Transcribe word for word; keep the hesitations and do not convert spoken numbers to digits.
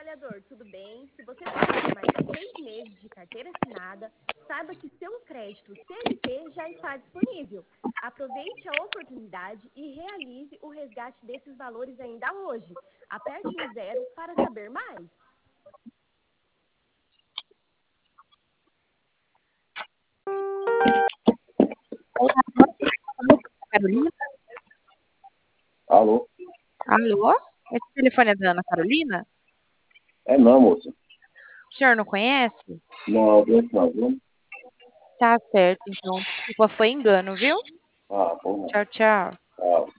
trabalhador, tudo bem? Se você trabalha mais de seis meses de carteira assinada, saiba que seu crédito C L T já está disponível. Aproveite a oportunidade e realize o resgate desses valores ainda hoje. Aperte um zero para saber mais. Carolina? Alô? Alô? Esse telefone é da Ana Carolina? É não, moça. O senhor não conhece? Não, não, não, viu? Tá certo, então. Desculpa, foi engano, viu? Ah, bom. Tchau, tchau. Tchau.